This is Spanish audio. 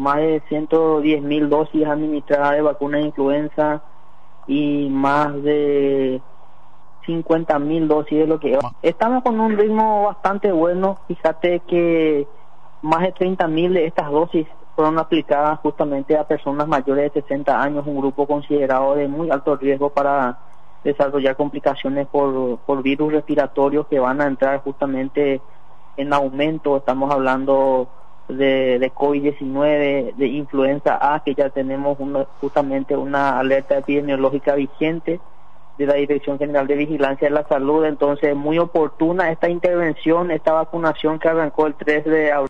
más de 110.000 dosis administradas de vacuna de influenza y más de 50.000 dosis de lo que estamos con un ritmo bastante bueno. Fíjate que más de 30.000 de estas dosis fueron aplicadas justamente a personas mayores de 60 años, un grupo considerado de muy alto riesgo para desarrollar complicaciones por virus respiratorios que van a entrar justamente en aumento. Estamos hablando de COVID-19, de influenza A, que ya tenemos justamente una alerta epidemiológica vigente de la Dirección General de Vigilancia de la Salud. Entonces, muy oportuna esta intervención, esta vacunación que arrancó el 3 de abril.